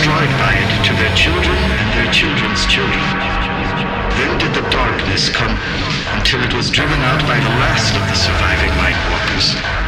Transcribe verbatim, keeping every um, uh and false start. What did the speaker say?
destroyed by it to their children and their children's children. Then did the darkness come, until it was driven out by the last of the surviving light walkers.